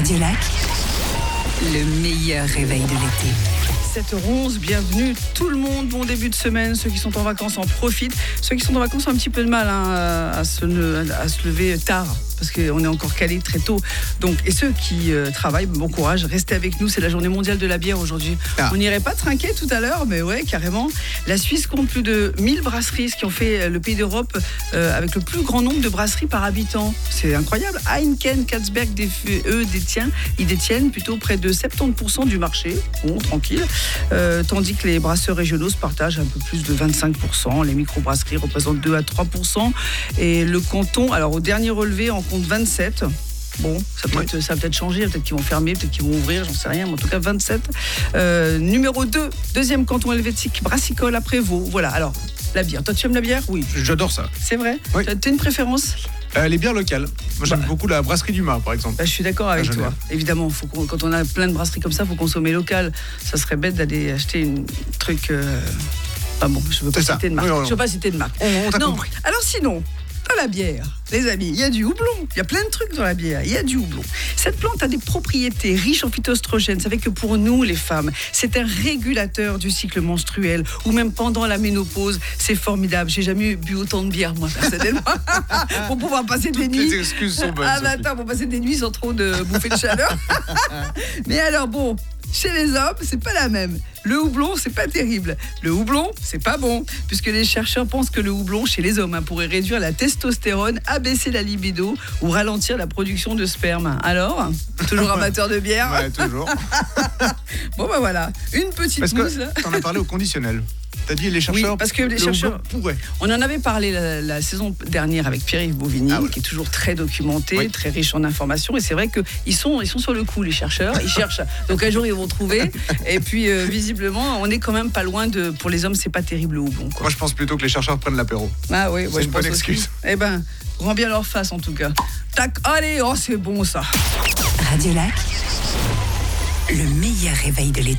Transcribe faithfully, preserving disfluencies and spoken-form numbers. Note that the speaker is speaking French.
Radio Lac, le meilleur réveil de l'été. sept heures onze, bienvenue tout le monde, bon début de semaine, ceux qui sont en vacances en profitent, ceux qui sont en vacances ont un petit peu de mal hein, à, se, à se lever tard, parce qu'on est encore calé très tôt, donc, et ceux qui euh, travaillent, bon courage, restez avec nous, c'est la journée mondiale de la bière aujourd'hui. Ah. On n'irait pas trinquer tout à l'heure, mais ouais, carrément. La Suisse compte plus de mille brasseries, ce qui ont fait le pays d'Europe euh, avec le plus grand nombre de brasseries par habitant. C'est incroyable. Heineken, Carlsberg, eux détiennent, ils détiennent plutôt près de soixante-dix pour cent du marché, bon, tranquille. Euh, tandis que les brasseurs régionaux se partagent un peu plus de vingt-cinq pour cent. Les microbrasseries représentent deux à trois pour cent. Et le canton, alors au dernier relevé, en compte vingt-sept. Bon, ça peut, être, ça va peut-être changer, peut-être qu'ils vont fermer, peut-être qu'ils vont ouvrir, j'en sais rien, mais en tout cas vingt-sept. Euh, numéro deux, deuxième canton helvétique, brassicole à Prévost. Voilà, alors, la bière. Toi, tu aimes la bière ? Oui. J'adore ça. C'est vrai ? Oui. Tu as une préférence ? Euh, les bières locales. Moi, j'aime bah. beaucoup la brasserie du Mât, par exemple. Bah, je suis d'accord avec toi. Évidemment, faut qu'on, quand on a plein de brasseries comme ça, il faut consommer local. Ça serait bête d'aller acheter un truc... Euh... Ah bon, je ne veux pas citer de marque. Oui, je veux pas citer de marque. On, on t'a non. compris. Alors sinon... Dans la bière, les amis, il y a du houblon. Il y a plein de trucs dans la bière. Il y a du houblon. Cette plante a des propriétés riches en phytoestrogènes. Ça fait que pour nous, les femmes, c'est un régulateur du cycle menstruel ou même pendant la ménopause. C'est formidable. J'ai jamais bu autant de bière, moi, personnellement. Pour pouvoir passer des Toutes nuits. Les excuses sont bonnes. Ah, bah attends, pour passer des nuits sans trop de bouffées de chaleur. Mais alors, bon. Chez les hommes, c'est pas la même. Le houblon, c'est pas terrible. Le houblon, c'est pas bon, puisque les chercheurs pensent que le houblon, chez les hommes, hein, pourrait réduire la testostérone, abaisser la libido ou ralentir la production de sperme. Alors, toujours amateur de bière ? Ouais, toujours. Bon, bah voilà, une petite Parce mousse. que t'en as parlé au conditionnel. T'as dit les chercheurs. Oui, parce que les chercheurs pourraient. On en avait parlé la, la saison dernière avec Pierre-Yves Bovigny, ah, ouais. qui est toujours très documenté, oui. très riche en informations. Et c'est vrai qu'ils sont, ils sont sur le coup, les chercheurs. Ils cherchent. Donc un jour, ils vont trouver. Et puis, euh, visiblement, on est quand même pas loin de. Pour les hommes, c'est pas terrible le houblon. Quoi. Moi, je pense plutôt que les chercheurs prennent l'apéro. Ah oui, ouais, c'est je une pense bonne excuse. Aussi. Eh ben, rends bien leur face en tout cas. Tac, allez, oh, c'est bon ça. Radio Lac, le meilleur réveil de l'été.